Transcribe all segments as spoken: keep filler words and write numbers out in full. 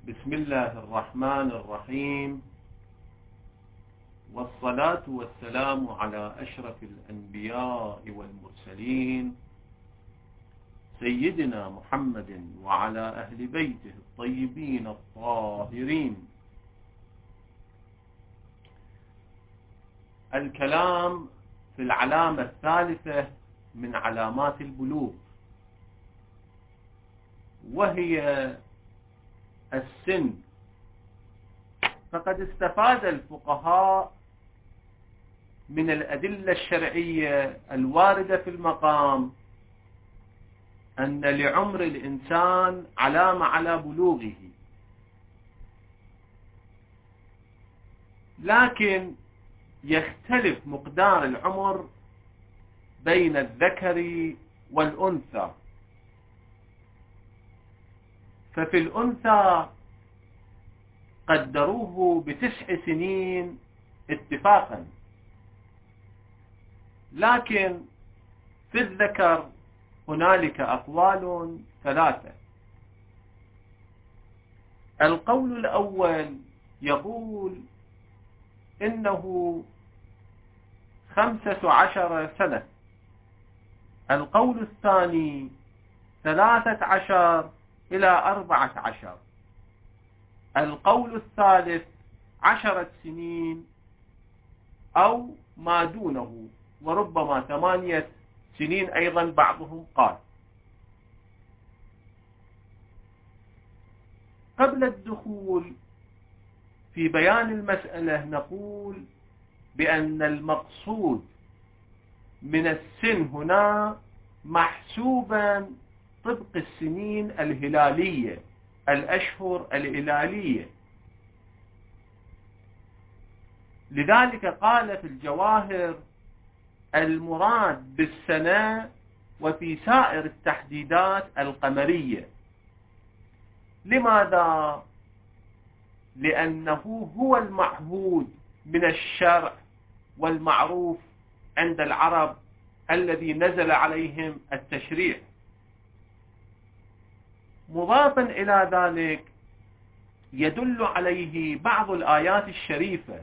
بسم الله الرحمن الرحيم، والصلاة والسلام على أشرف الأنبياء والمرسلين سيدنا محمد وعلى أهل بيته الطيبين الطاهرين. الكلام في العلامة الثالثة من علامات البلوغ، وهي السن. فقد استفاد الفقهاء من الأدلة الشرعية الواردة في المقام أن لعمر الإنسان علامة على بلوغه، لكن يختلف مقدار العمر بين الذكر والأنثى. ففي الأنثى قدروه بتسع سنين اتفاقا، لكن في الذكر هنالك أقوال ثلاثة. القول الأول يقول إنه خمسة عشر سنة، القول الثاني ثلاثة عشر إلى أربعة عشر، القول الثالث عشرة سنين أو ما دونه، وربما ثمانية سنين أيضا بعضهم قال. قبل الدخول في بيان المسألة نقول بأن المقصود من السن هنا محسوبا طبق السنين الهلالية، الأشهر الهلالية. لذلك قال في الجواهر المراد بالسنة وفي سائر التحديدات القمرية. لماذا؟ لأنه هو المعهود من الشرع والمعروف عند العرب الذي نزل عليهم التشريع. مضافا إلى ذلك يدل عليه بعض الآيات الشريفة،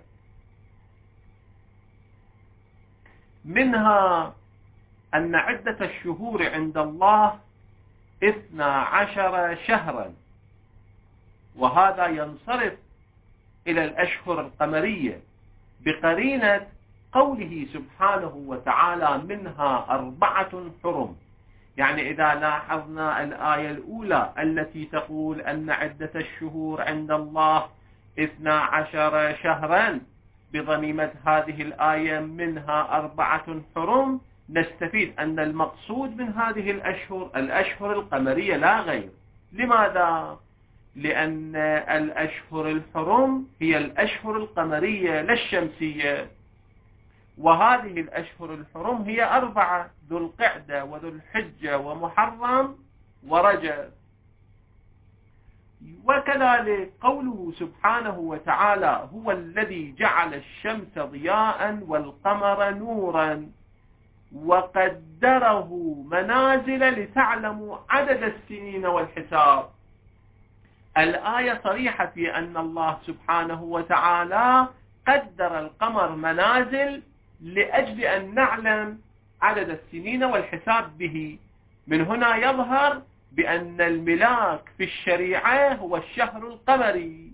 منها أن عدة الشهور عند الله اثنا عشر شهرا، وهذا ينصرف إلى الأشهر القمرية بقرينة قوله سبحانه وتعالى منها أربعة حرم. يعني إذا لاحظنا الآية الأولى التي تقول أن عدة الشهور عند الله اثنا عشر شهرا، بضميمة هذه الآية منها أربعة حرم، نستفيد أن المقصود من هذه الأشهر الأشهر القمرية لا غير. لماذا؟ لأن الأشهر الحرم هي الأشهر القمرية لا الشمسية، وهذه الأشهر الحرم هي أربعة: ذو القعدة وذو الحجة ومحرم ورجب. وكذلك قوله سبحانه وتعالى هو الذي جعل الشمس ضياء والقمر نورا وقدره منازل لتعلموا عدد السنين والحساب. الآية صريحة في أن الله سبحانه وتعالى قدر القمر منازل لأجل أن نعلم عدد السنين والحساب به. من هنا يظهر بأن الملاك في الشريعة هو الشهر القمري.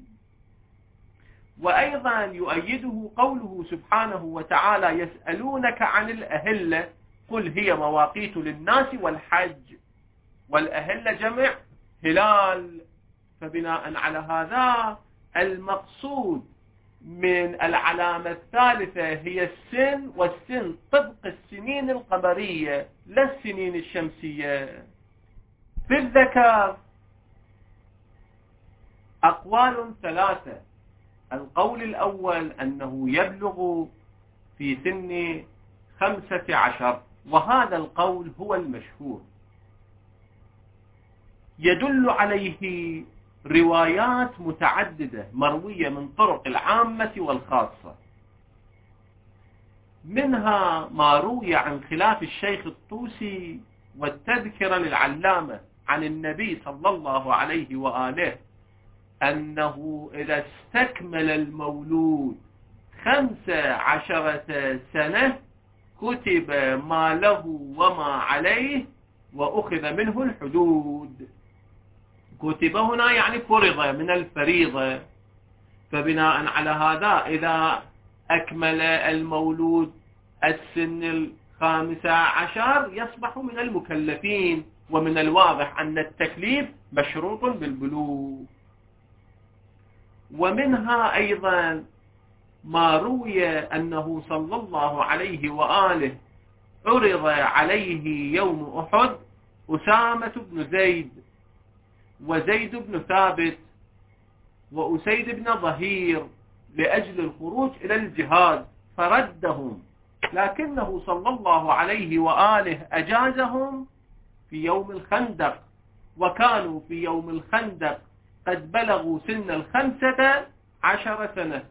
وأيضا يؤيده قوله سبحانه وتعالى يسألونك عن الأهلة قل هي مواقيت للناس والحج، والأهلة جمع هلال. فبناء على هذا المقصود من العلامة الثالثة هي السن، والسن طبق السنين القمرية لا السنين الشمسية. في الذكر أقوال ثلاثة. القول الأول أنه يبلغ في سن خمسة عشر، وهذا القول هو المشهور. يدل عليه روايات متعددة مروية من طرق العامة والخاصة، منها ما روي عن خلاف الشيخ الطوسي والتذكرة للعلامة عن النبي صلى الله عليه وآله أنه إذا استكمل المولود خمس عشرة سنة كتب ما له وما عليه وأخذ منه الحدود. كتب هنا يعني فرض من الفريضة. فبناء على هذا إذا أكمل المولود السن الخامس عشر يصبح من المكلفين، ومن الواضح أن التكليف مشروط بالبلوغ. ومنها أيضا ما روي أنه صلى الله عليه وآله عرض عليه يوم أحد أسامة بن زيد وزيد بن ثابت وأسيد بن ظهير لأجل الخروج إلى الجهاد فردهم، لكنه صلى الله عليه وآله أجازهم في يوم الخندق، وكانوا في يوم الخندق قد بلغوا سن الخمسة عشر سنة.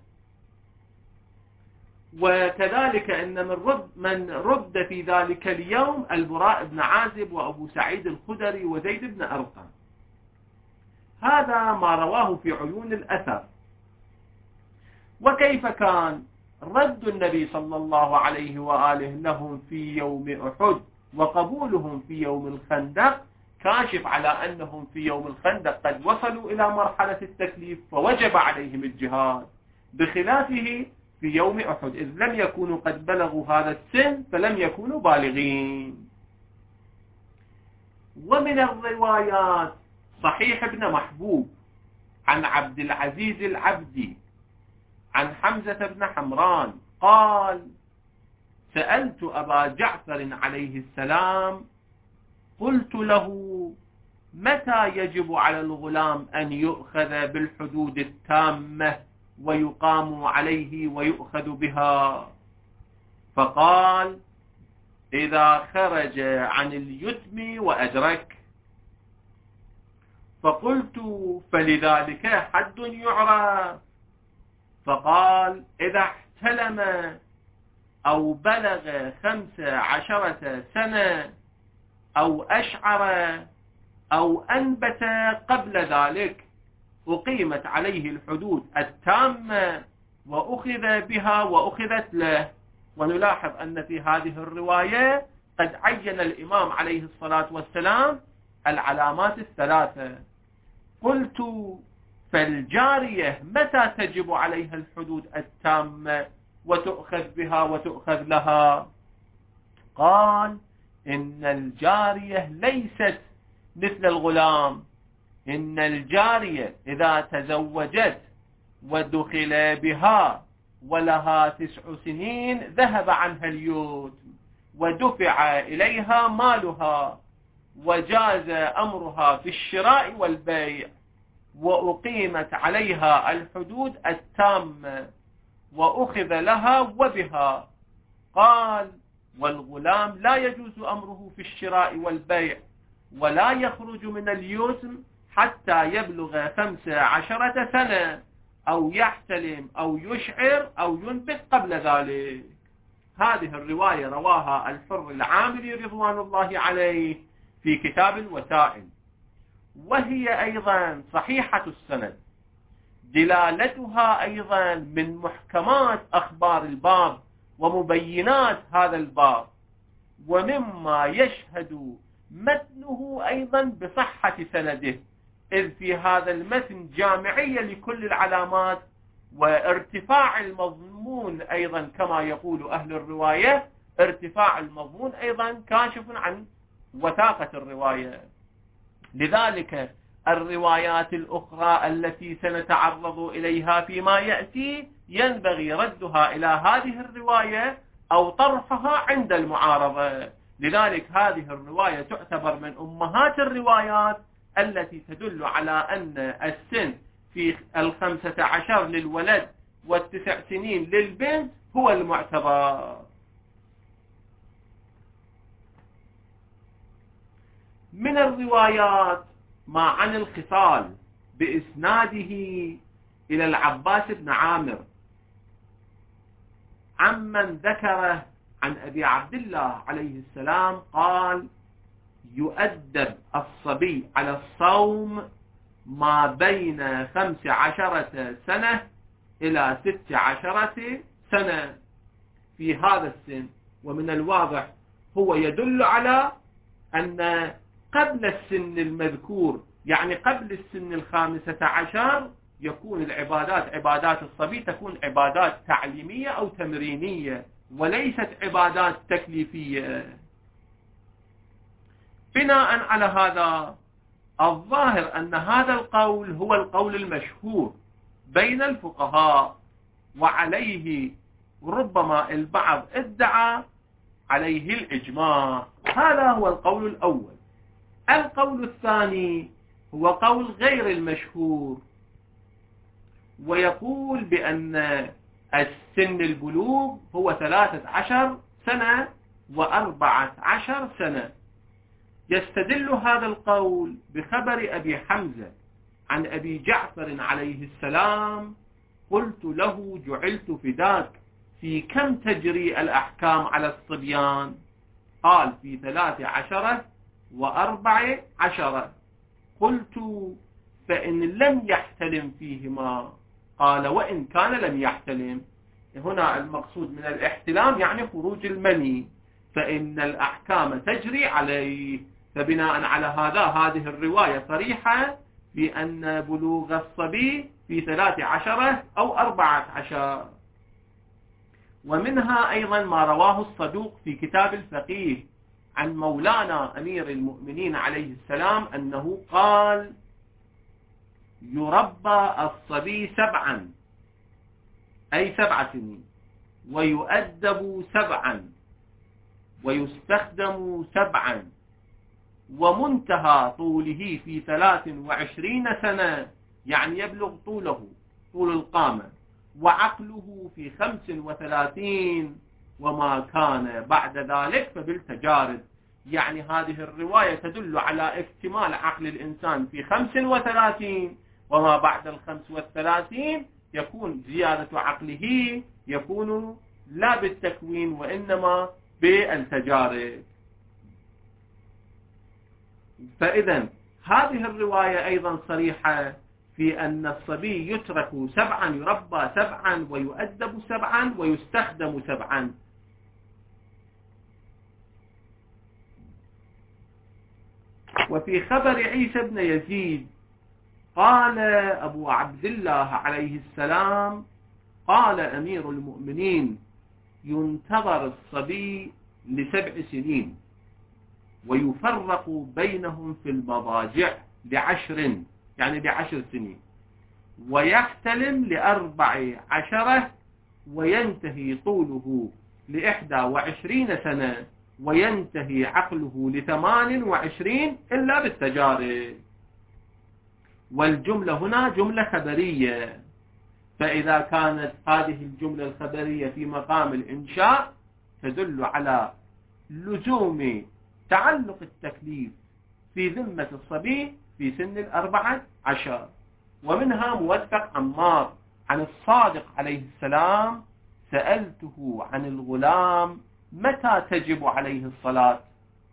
وكذلك أن من رد, من رد في ذلك اليوم البراء بن عازب وأبو سعيد الخدري وزيد بن أرقم. هذا ما رواه في عيون الأثر. وكيف كان رد النبي صلى الله عليه وآله لهم في يوم أحد وقبولهم في يوم الخندق كاشف على أنهم في يوم الخندق قد وصلوا إلى مرحلة التكليف فوجب عليهم الجهاد، بخلافه في يوم أحد إذ لم يكونوا قد بلغوا هذا السن فلم يكونوا بالغين. ومن الروايات صحيح ابن محبوب عن عبد العزيز العبدي عن حمزة بن حمران قال: سألت أبا جعفر عليه السلام قلت له: متى يجب على الغلام أن يؤخذ بالحدود التامة ويقام عليه ويؤخذ بها؟ فقال: إذا خرج عن اليتم وأدرك. فقلت: فلذلك حد يعرف؟ فقال: إذا احتلم أو بلغ خمس عشرة سنة أو أشعر أو أنبت قبل ذلك أقيمت عليه الحدود التامة وأخذ بها وأخذت له. ونلاحظ أن في هذه الرواية قد عين الإمام عليه الصلاة والسلام العلامات الثلاثة. قلت: فالجارية متى تجب عليها الحدود التامة وتؤخذ بها وتؤخذ لها؟ قال: إن الجارية ليست مثل الغلام، إن الجارية إذا تزوجت ودخل بها ولها تسع سنين ذهب عنها اليتم ودفع إليها مالها وجاز أمرها في الشراء والبيع وأقيمت عليها الحدود التامة وأخذ لها وبها. قال: والغلام لا يجوز أمره في الشراء والبيع ولا يخرج من اليتم حتى يبلغ خمس عشرة سنة أو يحتلم أو يشعر أو ينبت قبل ذلك. هذه الرواية رواها الحر العامري رضوان الله عليه في كتاب الوسائل، وهي أيضا صحيحة السند، دلالتها أيضا من محكمات أخبار الباب ومبينات هذا الباب، ومما يشهد متنه أيضا بصحة سنده، إذ في هذا المتن جامعية لكل العلامات وارتفاع المضمون أيضا كما يقول أهل الرواية، ارتفاع المضمون أيضا كاشف عن وثاقة الرواية. لذلك الروايات الأخرى التي سنتعرض إليها فيما يأتي ينبغي ردها إلى هذه الرواية أو طرحها عند المعارضة. لذلك هذه الرواية تعتبر من أمهات الروايات التي تدل على أن السن في الخمسة عشر للولد والتسع سنين للبنت هو المعتبر. من الروايات ما عن الخصال بإسناده إلى العباس بن عامر عمن ذكره عن أبي عبد الله عليه السلام قال: يؤدب الصبي على الصوم ما بين خمس عشرة سنة إلى ست عشرة سنة في هذا السن. ومن الواضح هو يدل على أن قبل السن المذكور، يعني قبل السن الخامسة عشر، يكون العبادات عبادات الصبي تكون عبادات تعليمية أو تمرينية وليست عبادات تكليفية. بناء على هذا الظاهر أن هذا القول هو القول المشهور بين الفقهاء، وعليه ربما البعض ادعى عليه الإجماع. هذا هو القول الأول. القول الثاني هو قول غير المشهور، ويقول بأن السن البلوغ هو ثلاثة عشر سنة وأربعة عشر سنة. يستدل هذا القول بخبر أبي حمزة عن أبي جعفر عليه السلام: قلت له جعلت فداك، في كم تجري الأحكام على الصبيان؟ قال: في ثلاث عشرة وأربع عشرة. قلت: فإن لم يحتلم فيهما؟ قال: وإن كان لم يحتلم. هنا المقصود من الاحتلام يعني خروج المني، فإن الأحكام تجري عليه. فبناء على هذا هذه الرواية صريحة بأن بلوغ الصبي في ثلاث عشرة أو أربعة عشر. ومنها أيضا ما رواه الصدوق في كتاب الفقيه عن مولانا أمير المؤمنين عليه السلام أنه قال: يربى الصبي سبعا، أي سبع سنين، ويؤدب سبعا، ويستخدم سبعا، ومنتهى طوله في ثلاث وعشرين سنة، يعني يبلغ طوله طول القامة، وعقله في خمس وثلاثين، وما كان بعد ذلك فبالتجارب. يعني هذه الرواية تدل على اكتمال عقل الإنسان في خمس وثلاثين، وما بعد الخمس والثلاثين يكون زيادة عقله يكون لا بالتكوين وإنما بالتجارب. فإذا هذه الرواية أيضا صريحة في أن الصبي يترك سبعا، يربى سبعا، ويؤدب سبعا، ويستخدم سبعا. وفي خبر عيسى بن يزيد قال أبو عبد الله عليه السلام: قال أمير المؤمنين: ينتظر الصبي لسبع سنين، ويفرق بينهم في المضاجع لعشر، يعني لعشر سنين، ويحتلم لأربع عشرة، وينتهي طوله لإحدى وعشرين سنة، وينتهي عقله لثمان وعشرين إلا بالتجارب. والجملة هنا جملة خبرية، فإذا كانت هذه الجملة الخبرية في مقام الإنشاء تدل على لزوم تعلق التكليف في ذمة الصبي في سن الأربعة عشر. ومنها موثق عمار عن الصادق عليه السلام: سألته عن الغلام متى تجب عليه الصلاة؟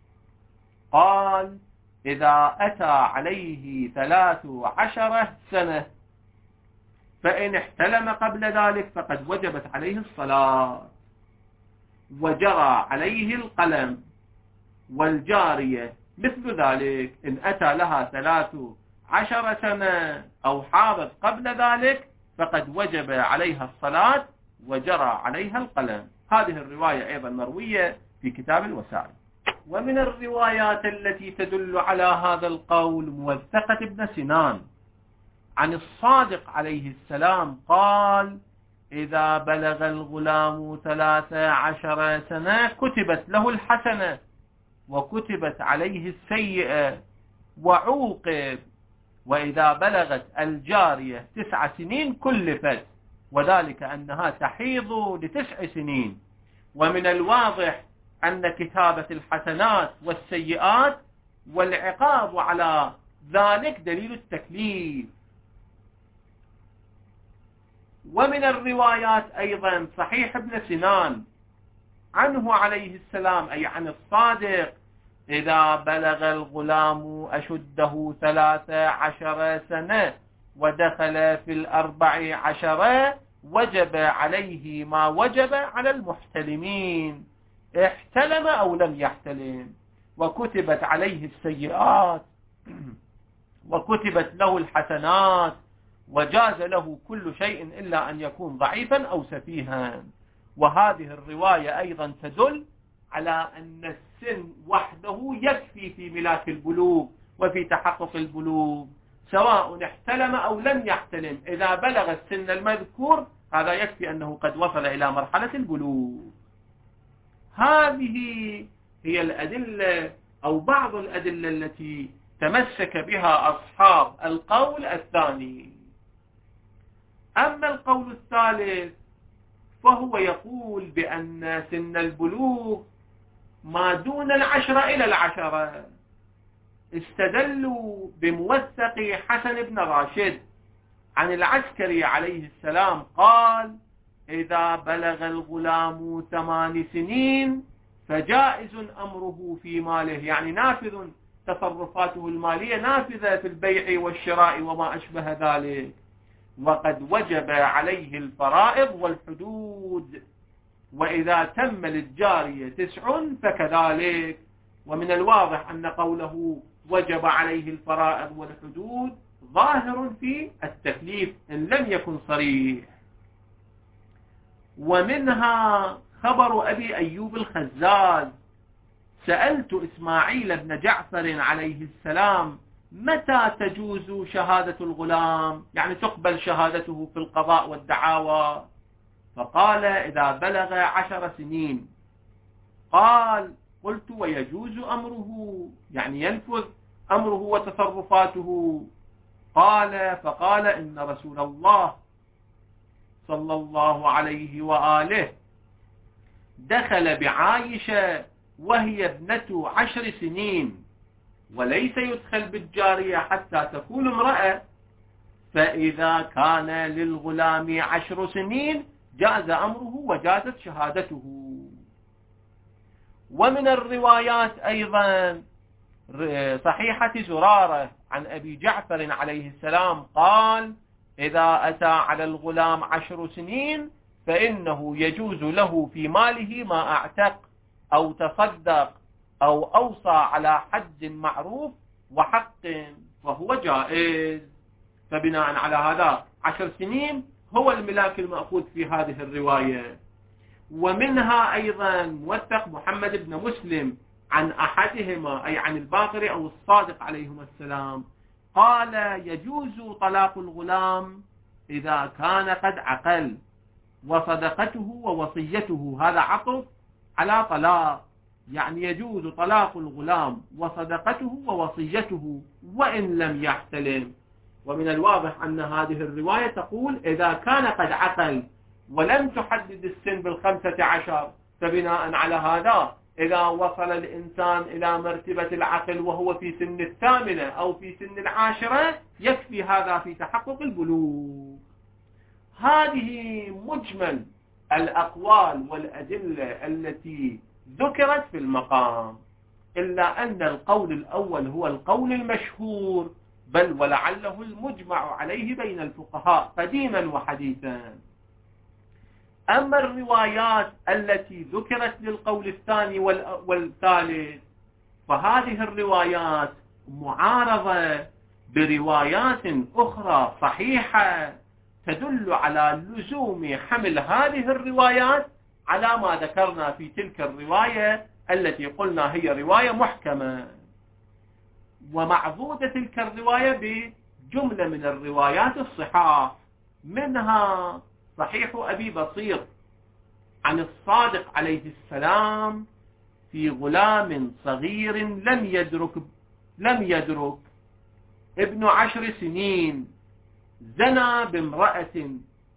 قال: إذا أتى عليه ثلاث عشرة سنة، فإن احتلم قبل ذلك فقد وجبت عليه الصلاة، وجرى عليه القلم. والجارية مثل ذلك، إن أتى لها ثلاث عشر سنة أو حاضت قبل ذلك فقد وجب عليها الصلاة وجرى عليها القلم. هذه الرواية أيضا مروية في كتاب الوسائل. ومن الروايات التي تدل على هذا القول موثقة ابن سنان عن الصادق عليه السلام قال: إذا بلغ الغلام ثلاث عشر سنة كتبت له الحسنة، وكتبت عليه السيئة، وعوقب. وإذا بلغت الجارية تسع سنين كلفت، وذلك أنها تحيض لتسع سنين. ومن الواضح أن كتابة الحسنات والسيئات والعقاب على ذلك دليل التكليف. ومن الروايات أيضا صحيح ابن سنان عنه عليه السلام، أي عن الصادق، إذا بلغ الغلام أشده ثلاث عشر سنة ودخل في الأربع عشر وجب عليه ما وجب على المحتلمين، احتلم أو لم يحتلم، وكتبت عليه السيئات وكتبت له الحسنات، وجاز له كل شيء إلا أن يكون ضعيفا أو سفيها. وهذه الرواية أيضا تدل على أن السن وحده يكفي في ملاك البلوغ وفي تحقق البلوغ، سواء احتلم أو لم يحتلم، إذا بلغ السن المذكور هذا يكفي أنه قد وصل إلى مرحلة البلوغ. هذه هي الأدلة أو بعض الأدلة التي تمسك بها أصحاب القول الثاني. أما القول الثالث فهو يقول بأن سن البلوغ ما دون العشرة إلى العشرة. استدلوا بموثق حسن بن راشد عن العسكري عليه السلام قال: إذا بلغ الغلام ثمان سنين فجائز أمره في ماله، يعني نافذ تصرفاته المالية نافذة في البيع والشراء وما أشبه ذلك، وقد وجب عليه الفرائض والحدود، وإذا تم للجارية تسع فكذلك. ومن الواضح أن قوله وجب عليه الفرائض والحدود ظاهر في التكليف إن لم يكن صريح. ومنها خبر أبي أيوب الخزاز: سألت إسماعيل بن جعفر عليه السلام متى تجوز شهادة الغلام، يعني تقبل شهادته في القضاء والدعاوى؟ فقال: إذا بلغ عشر سنين. قال: قلت: ويجوز أمره، يعني ينفذ أمره وتصرفاته؟ قال: فقال: إن رسول الله صلى الله عليه وآله دخل بعائشة وهي ابنة عشر سنين، وليس يدخل بالجارية حتى تكون امرأة، فإذا كان للغلام عشر سنين جاز أمره وجازت شهادته. ومن الروايات أيضا صحيحة زرارة عن أبي جعفر عليه السلام قال: إذا أتى على الغلام عشر سنين فإنه يجوز له في ماله ما أعتق أو تصدق أو أوصى على حد معروف وحق، فهو جائز. فبناء على هذا عشر سنين هو الملاك المأخوذ في هذه الرواية. ومنها أيضا موثق محمد بن مسلم عن أحدهما، أي عن الباقر أو الصادق عليهما السلام، قال: يجوز طلاق الغلام إذا كان قد عقل، وصدقته ووصيته، هذا عطف على طلاق، يعني يجوز طلاق الغلام وصدقته ووصيته وإن لم يحتلم. ومن الواضح أن هذه الرواية تقول إذا كان قد عقل، ولم تحدد السن بالخمسة عشر، فبناء على هذا إذا وصل الإنسان إلى مرتبة العقل وهو في سن الثامنة أو في سن العاشرة يكفي هذا في تحقق البلوغ. هذه مجمل الأقوال والأدلة التي ذكرت في المقام، إلا أن القول الأول هو القول المشهور، بل ولعله المجمع عليه بين الفقهاء قديما وحديثا. أما الروايات التي ذكرت للقول الثاني والثالث فهذه الروايات معارضة بروايات أخرى صحيحة تدل على لزوم حمل هذه الروايات على ما ذكرنا في تلك الرواية التي قلنا هي رواية محكمة. ومعضودة تلك الرواية بجملة من الروايات الصحاح، منها صحيح أبي بصير عن الصادق عليه السلام في غلام صغير لم يدرك لم يدرك ابن عشر سنين زنى بامرأة،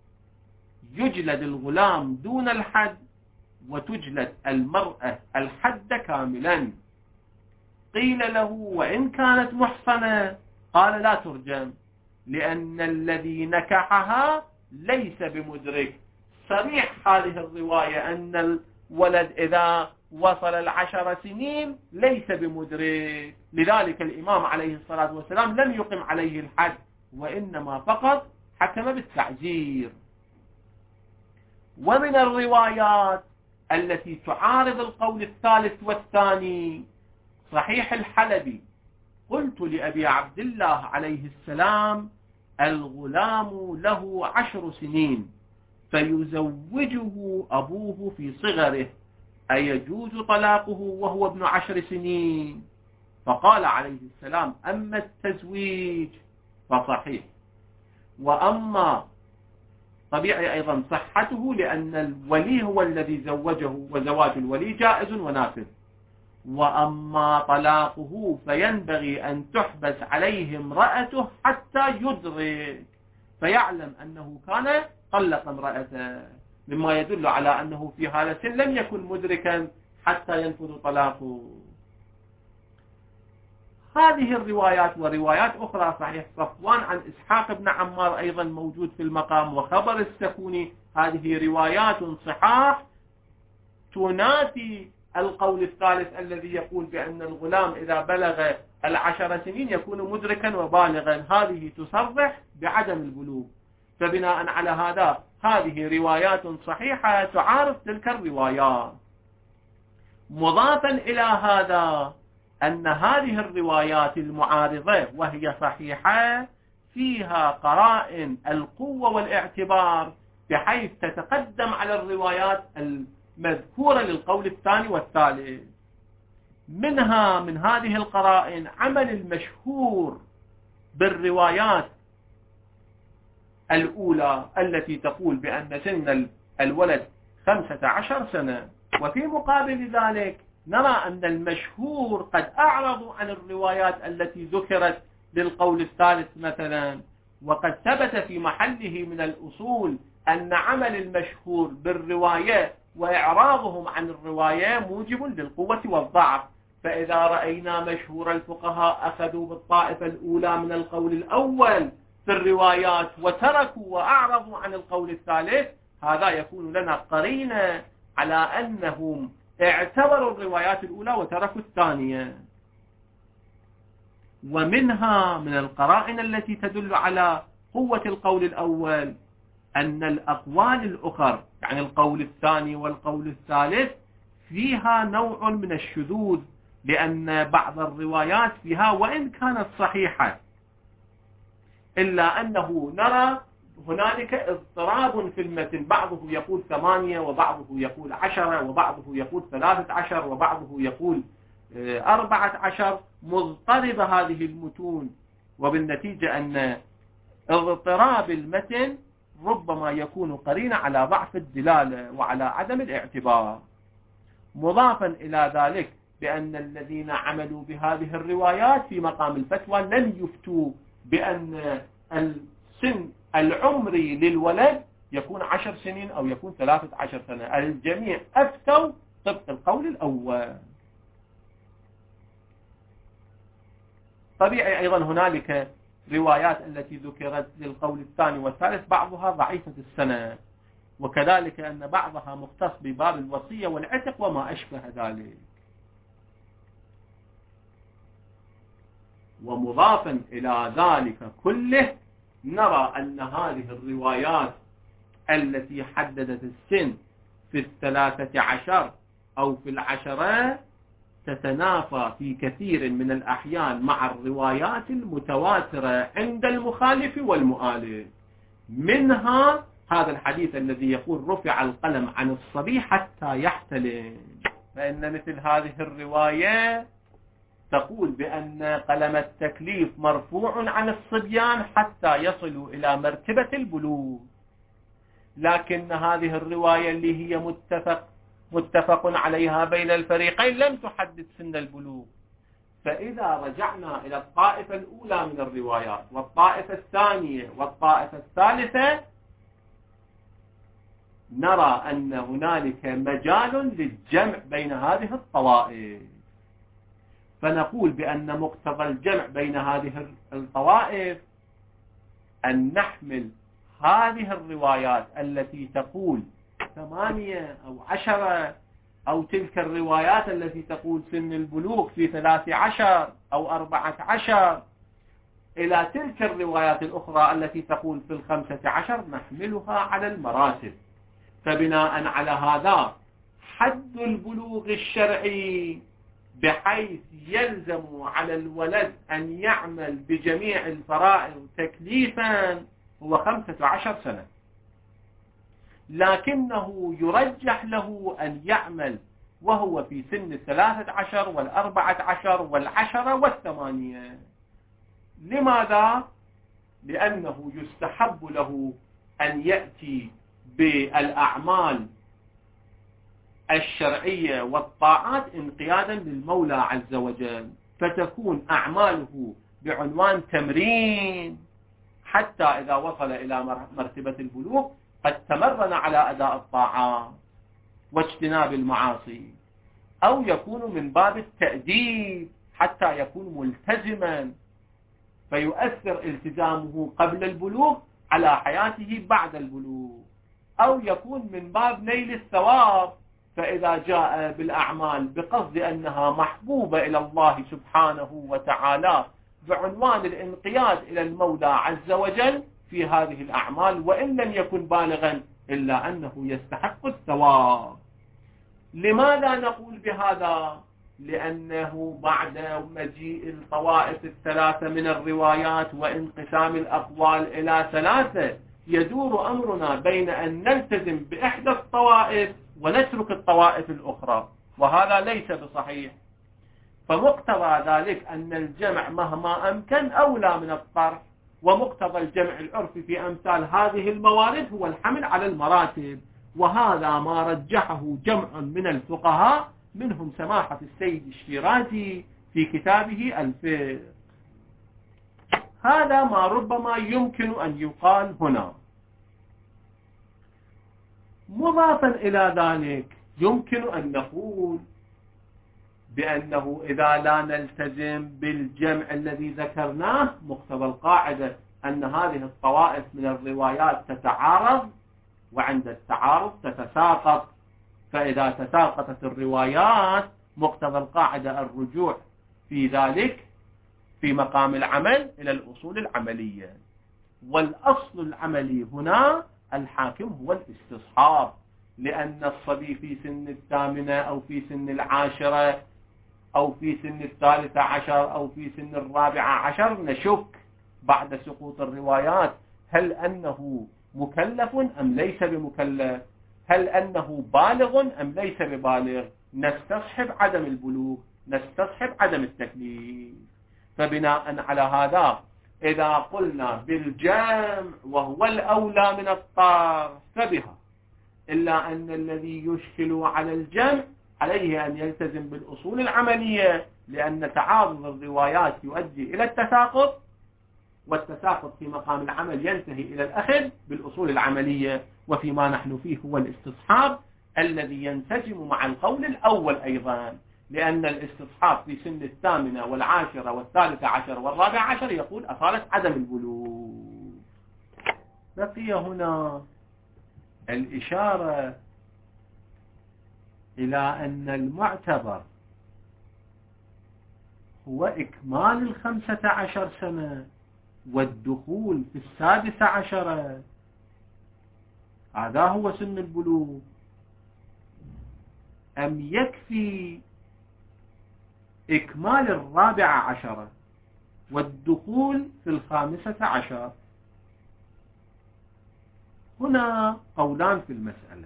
يجلد الغلام دون الحد وتجلد المرأة الحد كاملا. قيل له: وإن كانت محصنة؟ قال: لا ترجم، لأن الذي نكحها ليس بمدرك. صريح هذه الرواية أن الولد إذا وصل العشر سنين ليس بمدرك. لذلك الإمام عليه الصلاة والسلام لم يقم عليه الحد، وإنما فقط حكم بالتعزير. ومن الروايات التي تعارض القول الثالث والثاني صحيح الحلبي: قلت لأبي عبد الله عليه السلام: الغلام له عشر سنين فيزوجه أبوه في صغره، أيجوز طلاقه وهو ابن عشر سنين؟ فقال عليه السلام: أما التزويج فصحيح، وأما طبيعي أيضا صحته، لأن الولي هو الذي زوجه، وزواج الولي جائز ونافذ. وأما طلاقه فينبغي أن تحبس عليه امرأته حتى يدرك فيعلم أنه كان طلق امرأته، مما يدل على أنه في هذا السن لم يكن مدركا حتى ينفذ طلاقه. هذه الروايات وروايات أخرى صحيح صفوان عن إسحاق بن عمار أيضا موجود في المقام، وخبر السكوني، هذه روايات صحاح تنافي القول الثالث الذي يقول بأن الغلام إذا بلغ العشر سنين يكون مدركا وبالغا. هذه تصرح بعدم البلوغ. فبناء على هذا هذه روايات صحيحة تعارض تلك الروايات. مضافا إلى هذا أن هذه الروايات المعارضة وهي صحيحة فيها قرائن القوة والاعتبار، بحيث تتقدم على الروايات المذكورة للقول الثاني والثالث. منها من هذه القرائن عمل المشهور بالروايات الأولى التي تقول بأن سن الولد خمسة عشر سنة، وفي مقابل ذلك نرى أن المشهور قد أعرضوا عن الروايات التي ذكرت للقول الثالث مثلا. وقد ثبت في محله من الأصول أن عمل المشهور بالرواية وإعراضهم عن الرواية موجب للقوة والضعف. فإذا رأينا مشهور الفقهاء أخذوا بالطائفة الأولى من القول الأول في الروايات وتركوا وأعرضوا عن القول الثالث، هذا يكون لنا قرينة على أنهم اعتبروا الروايات الأولى وتركوا الثانية. ومنها من القرائن التي تدل على قوة القول الأول أن الأقوال الأخر، يعني القول الثاني والقول الثالث، فيها نوع من الشذوذ، لأن بعض الروايات فيها وإن كانت صحيحة إلا أنه نرى هنالك اضطراب في المتن، بعضه يقول ثمانية وبعضه يقول عشرة وبعضه يقول ثلاثة عشر وبعضه يقول أربعة عشر، مضطربة هذه المتون، وبالنتيجة أن اضطراب المتن ربما يكون قرينة على ضعف الدلالة وعلى عدم الاعتبار. مضافا إلى ذلك بأن الذين عملوا بهذه الروايات في مقام الفتوى لم يفتوا بأن السن العمري للولد يكون عشر سنين أو يكون ثلاثة عشر سنة. الجميع أفتوا طبق القول الأول. طبيعي أيضا هنالك روايات التي ذكرت للقول الثاني والثالث بعضها ضعيفة السنة، وكذلك أن بعضها مختص بباب الوصية والعتق وما أشبه ذلك. ومضافا إلى ذلك كله نرى أن هذه الروايات التي حددت السن في الثلاثة عشر أو في العشرة تتنافى في كثير من الأحيان مع الروايات المتواترة عند المخالف والمؤالف. منها هذا الحديث الذي يقول رفع القلم عن الصبي حتى يحتلم، فإن مثل هذه الرواية تقول بأن قلم التكليف مرفوع عن الصبيان حتى يصلوا إلى مرتبة البلوغ. لكن هذه الرواية اللي هي متفق متفق عليها بين الفريقين لم تحدد سن البلوغ. فإذا رجعنا إلى الطائفة الأولى من الروايات والطائفة الثانية والطائفة الثالثة نرى أن هنالك مجال للجمع بين هذه الطوائف. فنقول بأن مقتضى الجمع بين هذه الطوائف أن نحمل هذه الروايات التي تقول ثمانية أو عشرة أو تلك الروايات التي تقول سن البلوغ في ثلاث عشر أو أربعة عشر، إلى تلك الروايات الأخرى التي تقول في الخمسة عشر، نحملها على المراتب. فبناء على هذا حد البلوغ الشرعي بحيث يلزم على الولد أن يعمل بجميع الفرائض تكليفا هو خمسة عشر سنة، لكنه يرجح له أن يعمل وهو في سن الثلاثة عشر والأربعة عشر والعشرة والثمانية. لماذا؟ لأنه يستحب له أن يأتي بالأعمال الشرعية والطاعات انقيادا للمولى عز وجل، فتكون أعماله بعنوان تمرين حتى إذا وصل إلى مرتبة البلوغ قد تمرن على أداء الطاعات واجتناب المعاصي، أو يكون من باب التأديب حتى يكون ملتزما فيؤثر التزامه قبل البلوغ على حياته بعد البلوغ، أو يكون من باب نيل الثواب، فإذا جاء بالأعمال بقصد أنها محبوبة إلى الله سبحانه وتعالى بعنوان الانقياد إلى المولى عز وجل في هذه الأعمال، وإن لم يكن بالغا إلا أنه يستحق الثواب. لماذا نقول بهذا؟ لأنه بعد مجيء الطوائف الثلاثة من الروايات وانقسام الأقوال إلى ثلاثة، يدور أمرنا بين أن نلتزم بإحدى الطوائف ونترك الطوائف الأخرى، وهذا ليس بصحيح. فمقتضى ذلك أن الجمع مهما أمكن أولى من الطرح، ومقتضى الجمع العرفي في أمثال هذه الموارد هو الحمل على المراتب، وهذا ما رجحه جمع من الفقهاء منهم سماحة السيد الشيرازي في كتابه الفقه. هذا ما ربما يمكن أن يقال هنا. مضافا إلى ذلك يمكن أن نقول بأنه إذا لا نلتزم بالجمع الذي ذكرناه، مقتضى القاعدة أن هذه الطوائف من الروايات تتعارض، وعند التعارض تتساقط، فإذا تساقطت الروايات مقتضى القاعدة الرجوع في ذلك في مقام العمل إلى الأصول العملية. والأصل العملي هنا الحاكم هو الاستصحاب، لأن الصبي في سن الثامنة أو في سن العاشرة أو في سن الثالثة عشر أو في سن الرابعة عشر نشك بعد سقوط الروايات هل أنه مكلف أم ليس بمكلف، هل أنه بالغ أم ليس ببالغ، نستصحب عدم البلوغ، نستصحب عدم التكليف. فبناء على هذا إذا قلنا بالجمع وهو الأولى من الطرح فبها، إلا أن الذي يشكل على الجمع عليه أن يلتزم بالأصول العملية، لأن تعارض الروايات يؤدي إلى التساقط، والتساقط في مقام العمل ينتهي إلى الأخذ بالأصول العملية، وفيما نحن فيه هو الاستصحاب الذي ينسجم مع القول الأول أيضا، لأن الاستصحاب في سن الثامنة والعاشرة والثالثة عشر والرابعة عشر يقول أصالة عدم البلوغ. بقي هنا الإشارة إلى أن المعتبر هو إكمال الخمسة عشر سنة والدخول في السادسة عشرة، هذا هو سن البلوغ، أم يكفي إكمال الرابعة عشرة والدخول في الخامسة عشر؟ هنا قولان في المسألة.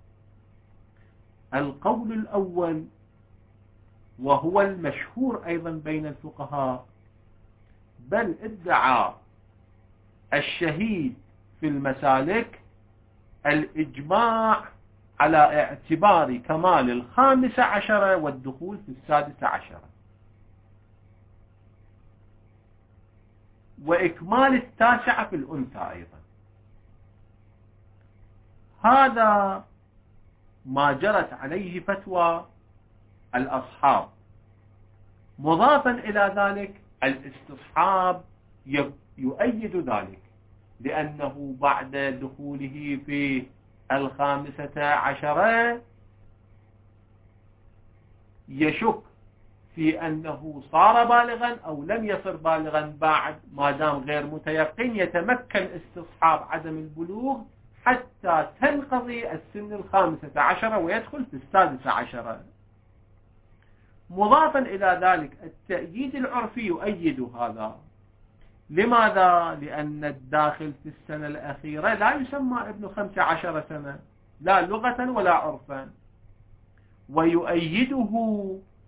القول الأول وهو المشهور أيضا بين الفقهاء، بل ادعى الشهيد في المسالك الإجماع على اعتبار كمال الخامسة عشرة والدخول في السادسة عشرة، وإكمال التاسعة في الأنثى أيضا. هذا ما جرت عليه فتوى الأصحاب. مضافا إلى ذلك الاستصحاب يؤيد ذلك، لأنه بعد دخوله في الخامسة عشرة يشك في أنه صار بالغا أو لم يصر بالغا بعد، ما دام غير متيقن يتمكن استصحاب عدم البلوغ حتى تنقضي السن الخامسة عشرة ويدخل في السادسة عشرة. مضافا إلى ذلك التأييد العرفي يؤيد هذا. لماذا؟ لأن الداخل في السنة الأخيرة لا يسمى ابن خمس عشر سنة، لا لغة ولا عرفا. ويؤيده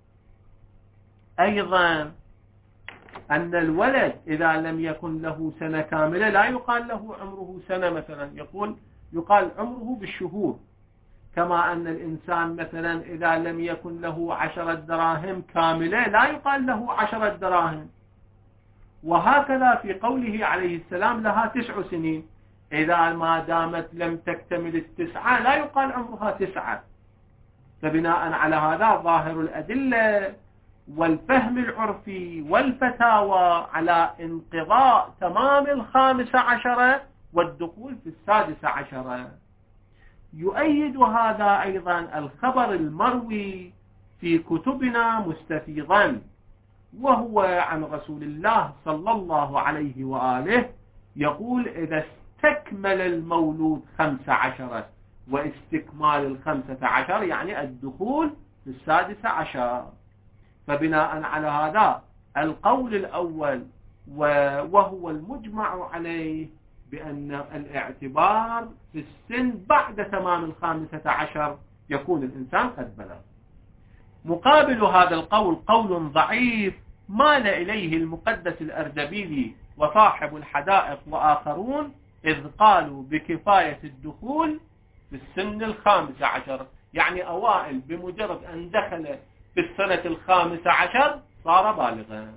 أيضا أن الولد إذا لم يكن له سنة كاملة لا يقال له عمره سنة مثلا، يقول يقال عمره بالشهور. كما أن الإنسان مثلا إذا لم يكن له عشرة دراهم كاملة لا يقال له عشرة دراهم. وهكذا في قوله عليه السلام لها تسع سنين، إذا ما دامت لم تكتمل التسعة لا يقال عمرها تسعة. فبناء على هذا ظاهر الأدلة والفهم العرفي والفتاوى على انقضاء تمام الخامسة عشرة والدخول في السادسة عشرة. يؤيد هذا أيضا الخبر المروي في كتبنا مستفيضا، وهو عن رسول الله صلى الله عليه وآله يقول: إذا استكمل المولود خمس عشرة، واستكمال الخمسة عشر يعني الدخول في السادسة عشر. فبناء على هذا القول الأول وهو المجمع عليه بأن الاعتبار في السن بعد تمام الخامسة عشر يكون الإنسان قد بلغ. مقابل هذا القول قول ضعيف مال إليه المقدس الأردبيلي وصاحب الحدائق وآخرون، إذ قالوا بكفاية الدخول في السن الخامسة عشر، يعني أوائل بمجرد أن دخل في السنة الخامسة عشر صار بالغا.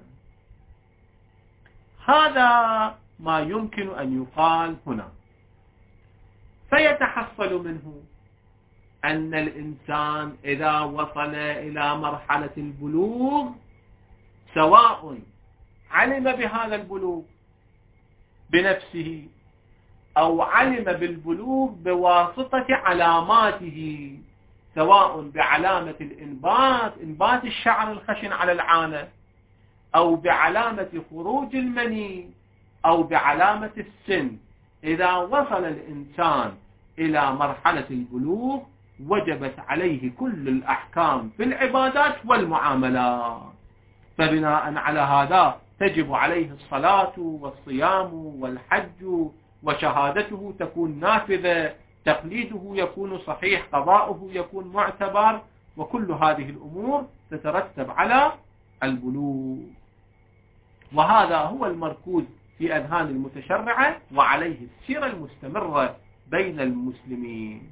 هذا ما يمكن أن يقال هنا. فيتحصل منه أن الإنسان إذا وصل إلى مرحلة البلوغ، سواء علم بهذا البلوغ بنفسه أو علم بالبلوغ بواسطة علاماته، سواء بعلامة الإنبات، إنبات الشعر الخشن على العانة، أو بعلامة خروج المني، أو بعلامة السن. إذا وصل الإنسان إلى مرحلة البلوغ وجبت عليه كل الأحكام في العبادات والمعاملات. فبناء على هذا تجب عليه الصلاة والصيام والحج، وشهادته تكون نافذة، تقليده يكون صحيح، قضاؤه يكون معتبر، وكل هذه الأمور تترتب على البلوغ. وهذا هو المركوز في أذهان المتشرعة، وعليه السيرة المستمرة بين المسلمين.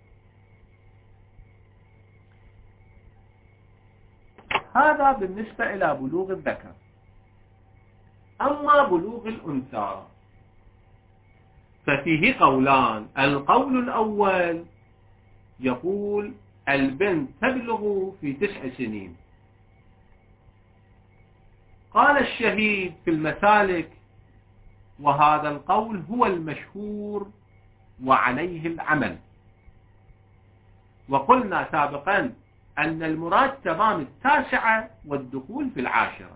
هذا بالنسبة إلى بلوغ الذكر. أما بلوغ الأنثى ففيه قولان. القول الأول يقول البنت تبلغ في تسع سنين. قال الشهيد في المسالك: وهذا القول هو المشهور وعليه العمل. وقلنا سابقا أن المراد تمام التاسعة والدخول في العاشرة.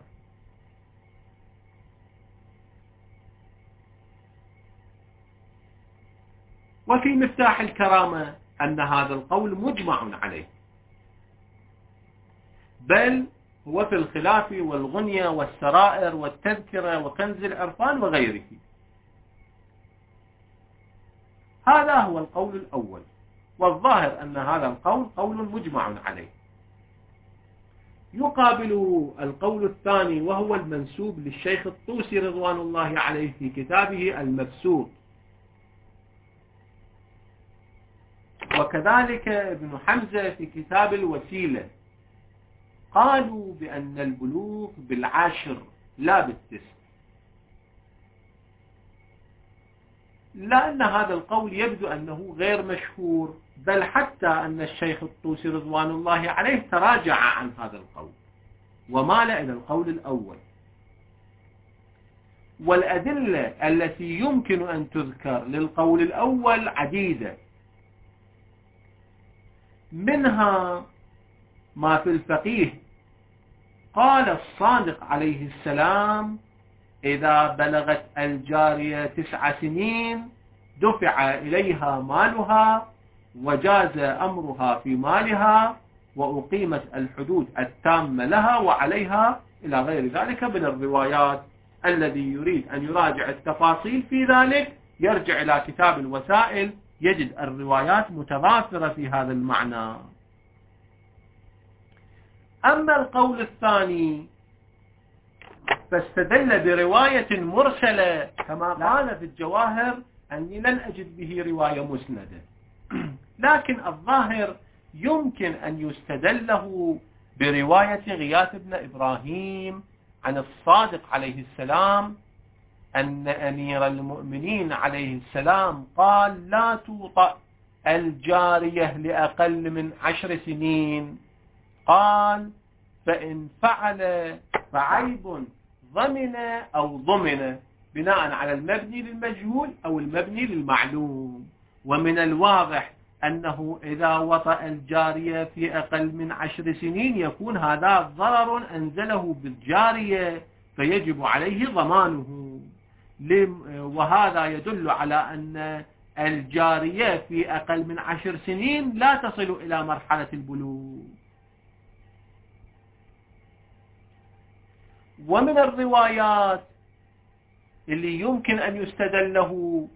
وفي مفتاح الكرامة أن هذا القول مجمع عليه، بل هو في الخلاف والغنية والسرائر والتذكرة وكنز العرفان وغيره. هذا هو القول الأول، والظاهر أن هذا القول قول مجمع عليه. يقابل القول الثاني وهو المنسوب للشيخ الطوسي رضوان الله عليه في كتابه المبسوط، وكذلك ابن حمزة في كتاب الوسيلة. قالوا بأن البلوغ بالعاشر لا بالتسع، لأن هذا القول يبدو أنه غير مشهور، بل حتى أن الشيخ الطوسي رضوان الله عليه تراجع عن هذا القول ومال إلى القول الأول. والأدلة التي يمكن أن تذكر للقول الأول عديدة، منها ما في الفقيه قال الصادق عليه السلام: إذا بلغت الجارية تسع سنين دفع إليها مالها وجاز أمرها في مالها وأقيمت الحدود التامة لها وعليها، إلى غير ذلك من الروايات. الذي يريد أن يراجع التفاصيل في ذلك يرجع إلى كتاب الوسائل، يجد الروايات متضافرة في هذا المعنى. أما القول الثاني فاستدل برواية مرسلة كما قال في الجواهر أني لن أجد به رواية مسندة، لكن الظاهر يمكن أن يستدل له برواية غياث بن إبراهيم عن الصادق عليه السلام أن أمير المؤمنين عليه السلام قال: لا توطأ الجارية لأقل من عشر سنين، قال: فإن فعل فعيب ضمن أو ضمن، بناء على المبني للمجهول أو المبني للمعلوم. ومن الواضح أنه إذا وطأ الجارية في أقل من عشر سنين يكون هذا ضرر أنزله بالجارية فيجب عليه ضمانه، وهذا يدل على أن الجارية في أقل من عشر سنين لا تصل إلى مرحلة البلوغ. ومن الروايات اللي يمكن أن يستدل له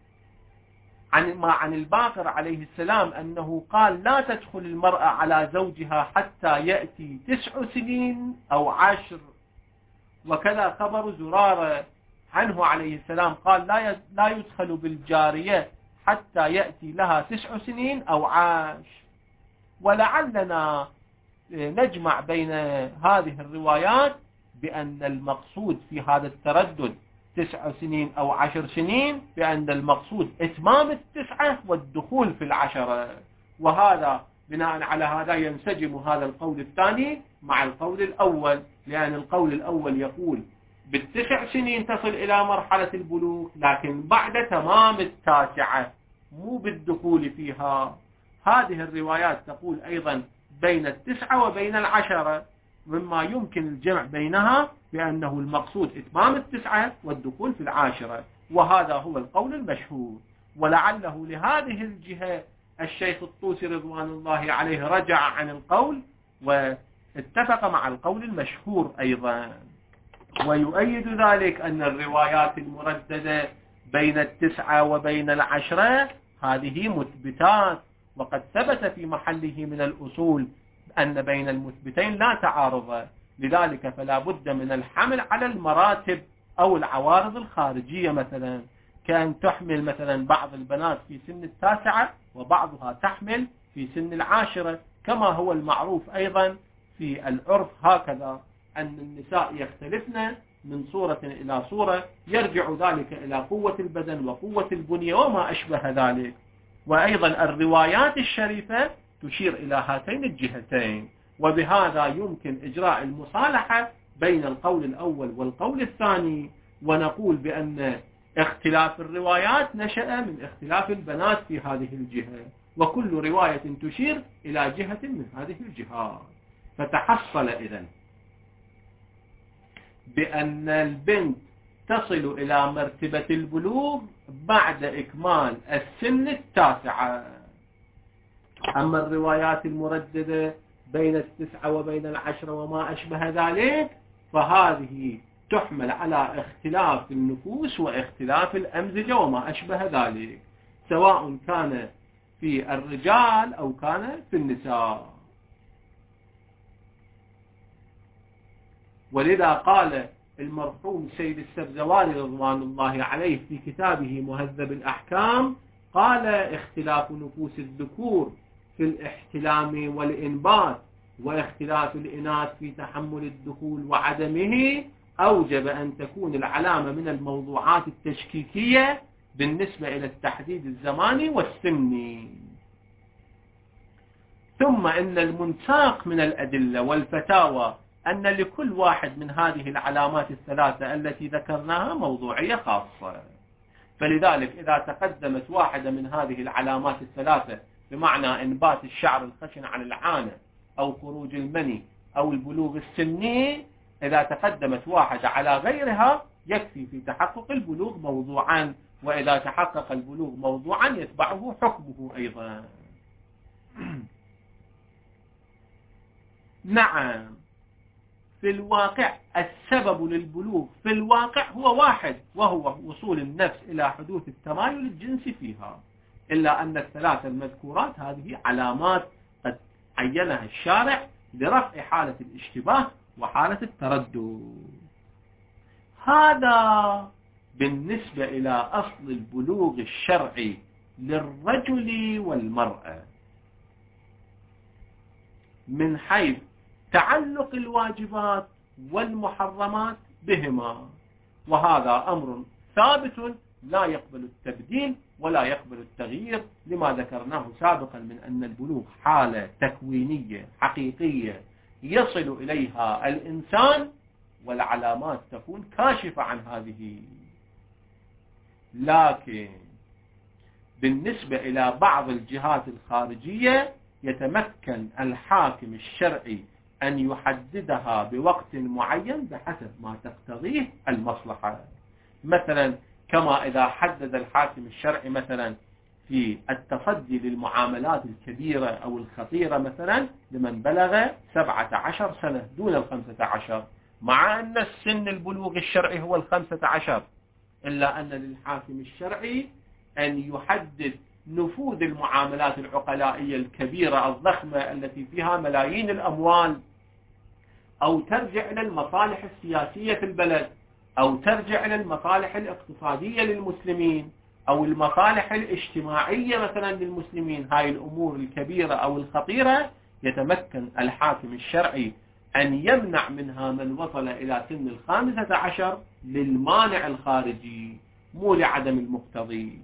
عن ما عن الباقر عليه السلام أنه قال: لا تدخل المرأة على زوجها حتى يأتي تسع سنين أو عشر. وكذا خبر زرارة عنه عليه السلام قال: لا لا يدخل بالجارية حتى يأتي لها تسع سنين أو عاش. ولعلنا نجمع بين هذه الروايات بأن المقصود في هذا التردد تسع سنين أو عشر سنين، بأن المقصود إتمام التسعة والدخول في العشرة. وهذا بناء على هذا ينسجم هذا القول الثاني مع القول الأول، لأن القول الأول يقول بالتسع سنين تصل إلى مرحلة البلوغ، لكن بعد تمام التاسعة، مو بالدخول فيها. هذه الروايات تقول أيضا بين التسعة وبين العشرة، مما يمكن الجمع بينها بأنه المقصود إتمام التسعة والدخول في العاشرة، وهذا هو القول المشهور. ولعله لهذه الجهة الشيخ الطوسي رضوان الله عليه رجع عن القول واتفق مع القول المشهور أيضا. ويؤيد ذلك أن الروايات المرددة بين التسعة وبين العشرة هذه مثبتات، وقد ثبت في محله من الأصول أن بين المثبتين لا تعارض، لذلك فلا بد من الحمل على المراتب أو العوارض الخارجية، مثلا كأن تحمل مثلا بعض البنات في سن التاسعة وبعضها تحمل في سن العاشرة، كما هو المعروف أيضا في العرف هكذا أن النساء يختلفن من صورة إلى صورة، يرجع ذلك إلى قوة البدن وقوة البنية وما أشبه ذلك. وأيضا الروايات الشريفة تشير إلى هاتين الجهتين، وبهذا يمكن إجراء المصالحة بين القول الأول والقول الثاني، ونقول بأن اختلاف الروايات نشأ من اختلاف البنات في هذه الجهة، وكل رواية تشير إلى جهة من هذه الجهات. فتحصل إذن بأن البنت تصل إلى مرتبة البلوغ بعد إكمال السن التاسعة. أما الروايات المرددة بين التسعة وبين العشرة وما أشبه ذلك فهذه تحمل على اختلاف النفوس واختلاف الأمزجة وما أشبه ذلك، سواء كان في الرجال أو كان في النساء. ولذا قال المرحوم سيد السبزواري رضوان الله عليه في كتابه مهذب الأحكام، قال: اختلاف نفوس الذكور في الاحتلام والإنبات واختلاف الإناث في تحمل الدخول وعدمه أوجب أن تكون العلامة من الموضوعات التشكيكية بالنسبة إلى التحديد الزماني والسني. ثم إن المنساق من الأدلة والفتاوى أن لكل واحد من هذه العلامات الثلاثة التي ذكرناها موضوعية خاصة، فلذلك إذا تقدمت واحدة من هذه العلامات الثلاثة بمعنى إنبات الشعر الخشن عن العانة أو خروج المني أو البلوغ السني، إذا تقدمت واحدة على غيرها يكفي في تحقق البلوغ موضوعا، وإذا تحقق البلوغ موضوعا يتبعه حكمه أيضا. نعم، في الواقع السبب للبلوغ في الواقع هو واحد، وهو وصول النفس إلى حدوث التمايل الجنسي فيها، إلا أن الثلاث المذكورات هذه علامات قد عينها الشارع لرفع حالة الاشتباه وحالة التردد. هذا بالنسبة إلى أصل البلوغ الشرعي للرجل والمرأة من حيث تعلق الواجبات والمحرمات بهما، وهذا أمر ثابت لا يقبل التبديل ولا يقبل التغيير، لما ذكرناه سابقا من أن البلوغ حالة تكوينية حقيقية يصل إليها الإنسان، والعلامات تكون كاشفة عن هذه. لكن بالنسبة إلى بعض الجهات الخارجية يتمكن الحاكم الشرعي أن يحددها بوقت معين بحسب ما تقتضيه المصلحة، مثلا كما إذا حدد الحاكم الشرعي مثلا في التصدي للمعاملات الكبيرة أو الخطيرة مثلا لمن بلغ سبعة عشر سنة دون الخمسة عشر، مع أن السن البلوغ الشرعي هو الخمسة عشر، إلا أن للحاكم الشرعي أن يحدد نفوذ المعاملات العقلائية الكبيرة الضخمة التي فيها ملايين الأموال، أو ترجع إلى المصالح السياسية في البلد، أو ترجع إلى المصالح الاقتصادية للمسلمين، أو المصالح الاجتماعية مثلا للمسلمين. هاي الأمور الكبيرة أو الخطيرة يتمكن الحاكم الشرعي أن يمنع منها من وصل إلى سن الخامسة عشر للمانع الخارجي، مو لعدم المقتضي.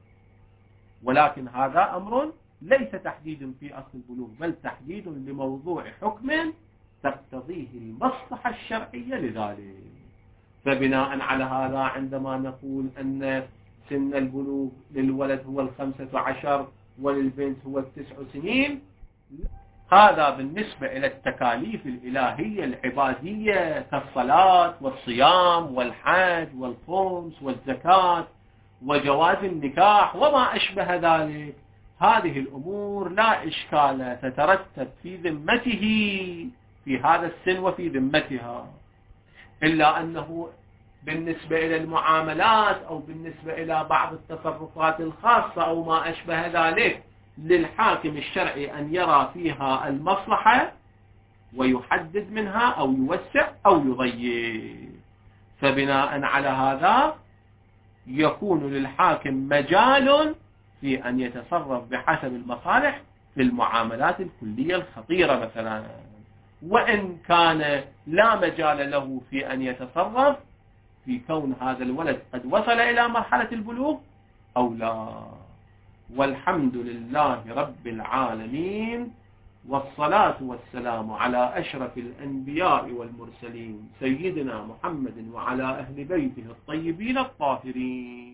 ولكن هذا أمر ليس تحديد في أصل البلوغ، بل تحديد لموضوع حكم تقتضيه المصلحة الشرعية لذلك. فبناء على هذا عندما نقول أن سن البلوغ للولد هو الخمسة عشر وللبنت هو التسع سنين، هذا بالنسبة إلى التكاليف الإلهية العبادية كالصلاة والصيام والحج والخمس والزكاة وجواز النكاح وما أشبه ذلك. هذه الأمور لا إشكال تترتب في ذمته في هذا السن وفي ذمتها، إلا أنه بالنسبة إلى المعاملات أو بالنسبة إلى بعض التصرفات الخاصة أو ما أشبه ذلك للحاكم الشرعي أن يرى فيها المصلحة ويحدد منها أو يوسع أو يضيق. فبناء على هذا يكون للحاكم مجال في أن يتصرف بحسب المصالح في المعاملات الكلية الخطيرة مثلا، وإن كان لا مجال له في أن يتصرف في كون هذا الولد قد وصل إلى مرحلة البلوغ أو لا. والحمد لله رب العالمين، والصلاة والسلام على أشرف الأنبياء والمرسلين سيدنا محمد وعلى أهل بيته الطيبين الطاهرين.